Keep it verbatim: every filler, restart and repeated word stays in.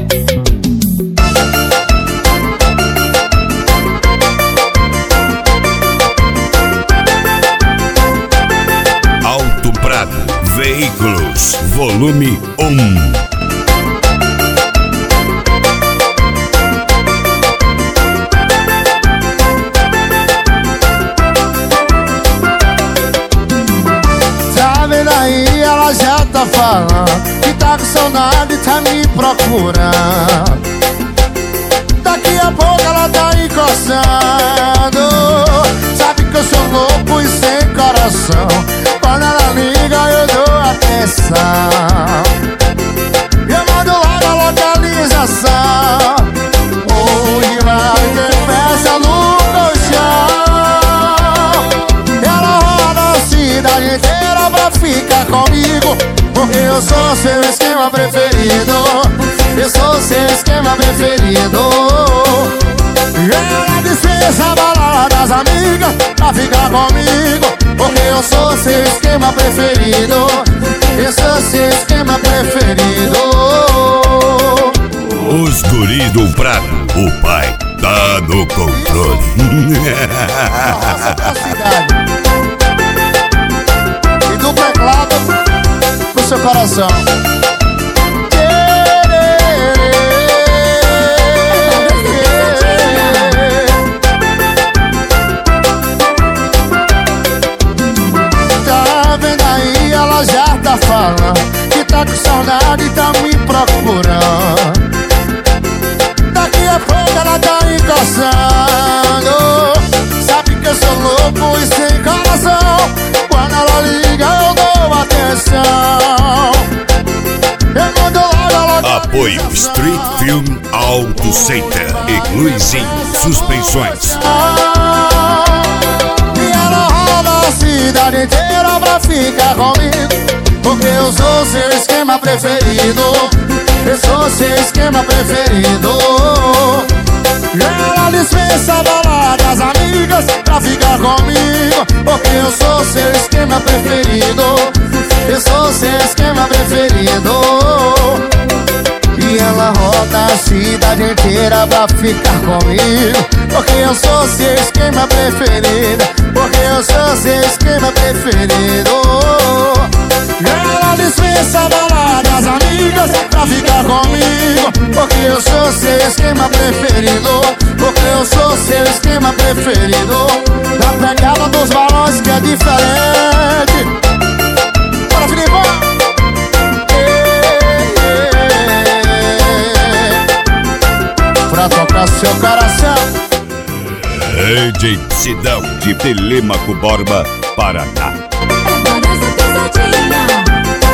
Alto Prado Veículos, volume um. Aí ela já tá falando que tá com saudade, tá me procurando. Daqui a pouco ela tá encostando. Sabe que eu sou louco e sem coração. Quando ela liga eu dou atenção. Eu mando logo a localização. Onde vai ter festa no colchão. Ela roda a cidade inteira pra ficar comigo, porque eu sou seu esquema preferido. Eu sou seu esquema preferido. Ela dispensa a balada das amigas pra ficar comigo, porque eu sou seu esquema preferido. Eu sou seu esquema preferido. Os guris do Prado, o pai tá no controle. Nossa, da cidade. E do teclado pro seu coração. Tá vendo aí, ela já tá falando que tá com saudade e tá me procurando. Daqui a pouco ela tá encostando. Sabe que eu sou louco e sem coração. Quando ela liga eu dou atenção. Eu mando logo a localização. Apoio Street Film Auto Center e Luizinho Suspensões. E ela roda a cidade inteira pra ficar comigo, porque eu sou seu esquema preferido. Eu sou seu esquema preferido. Ela dispensa a balada das amigas pra ficar comigo, porque eu sou seu esquema preferido. Eu sou seu esquema preferido. E ela roda a cidade inteira pra ficar comigo, porque eu sou seu esquema preferido. Porque eu sou seu esquema preferido. Ela dispensa a balada das amigas pra ficar comigo, porque eu sou seu esquema preferido. Porque eu sou seu esquema preferido. Na pegada dos balões que é diferente. Bora, Filipão! Pra tocar seu coração. Rede Sidão de Telêmaco Borba, Paraná. Agora essa pesadinha.